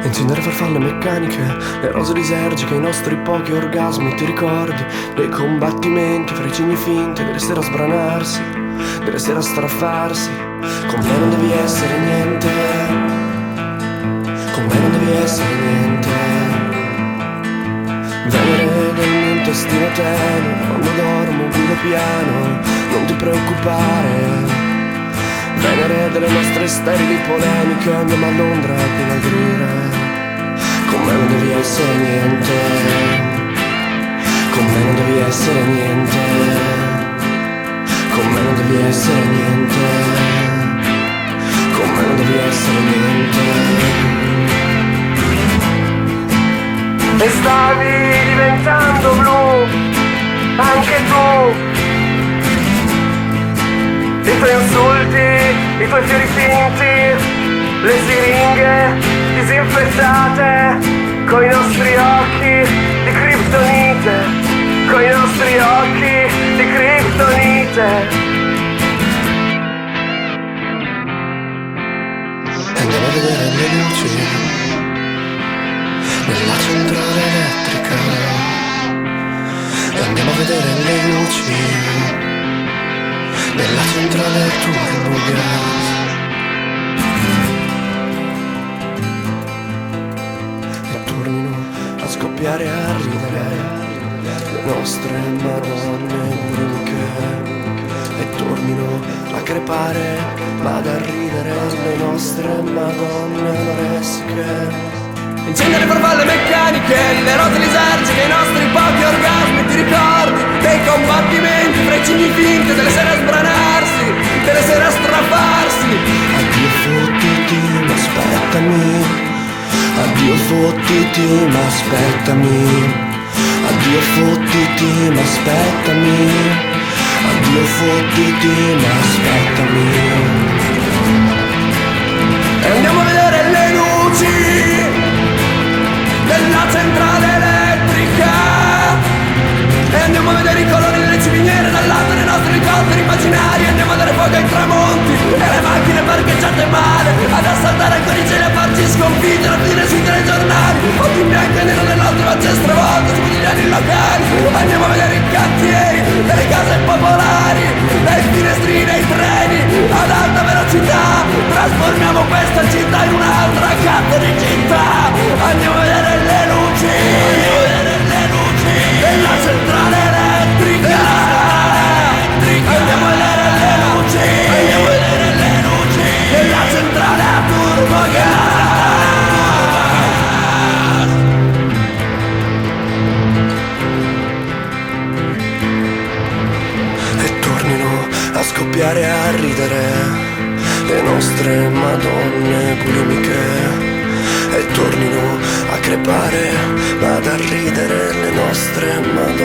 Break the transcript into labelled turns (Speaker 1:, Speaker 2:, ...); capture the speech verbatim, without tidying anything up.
Speaker 1: Incendere farfalle meccaniche, le rose lisergiche, i nostri pochi orgasmi. Ti ricordi dei combattimenti fra i cigni finti, delle sere a sbranarsi, delle sere a straffarsi. Con me non devi essere niente, con me non devi essere niente. Venere del mio intestino tenue, quando dormo guido piano, non ti preoccupare. Venere delle nostre sterili polemiche, andiamo a Londra a dimagrire. Con me non devi essere niente, con me non devi essere niente, con me non devi essere niente, con me non devi essere niente. E stavi diventando blu, anche tu. I tuoi insulti, i tuoi fiori finti, le siringhe disinfettate, coi nostri occhi di criptonite, coi nostri occhi di criptonite. Andiamo a vedere le luci nella centrale elettrica. Andiamo a vedere le luci nella centrale turbogas. E tornino a scoppiare a ridere le nostre madonne uniche. E tornino a crepare ma ad arridere le nostre madonne anoressiche. Incendere farfalle meccaniche, le rose lisergiche, i nostri pochi orgasmi. Ti ricordi dei combattimenti fra i cigni finti, delle sere a sbranarsi, delle sere a strapparsi. Addio fottiti, ma aspettami. Addio fottiti, ma aspettami. Addio fottiti, ma aspettami. Addio fottiti, ma aspettami. E andiamo a vedere le luci della centrale elettrica. E andiamo a vedere i colori delle ciminiere dall'alto dei nostri elicotteri immaginari. Andiamo a dare fuoco ai tramonti e le macchine parcheggiate male, ad assaltare ancora i cieli, a farci sconfiggere, a finire sui telegiornali. Occhi in bianco e nero nelle nostre facce stravolte sui quotidiani locali. Andiamo a vedere i cantieri delle case popolari, dai finestrini ai treni ad alta velocità. Trasformiamo questa città in un'altra cazzo di città. Andiamo a vedere le luci, andiamo a vedere le luci della centrale elettrica. Andiamo a vedere le luci, andiamo a vedere le luci della centrale a turbogas. E tornino a scoppiare a ridere le nostre madonne bulimiche. E tornino a crepare ma ad arridere le nostre madonne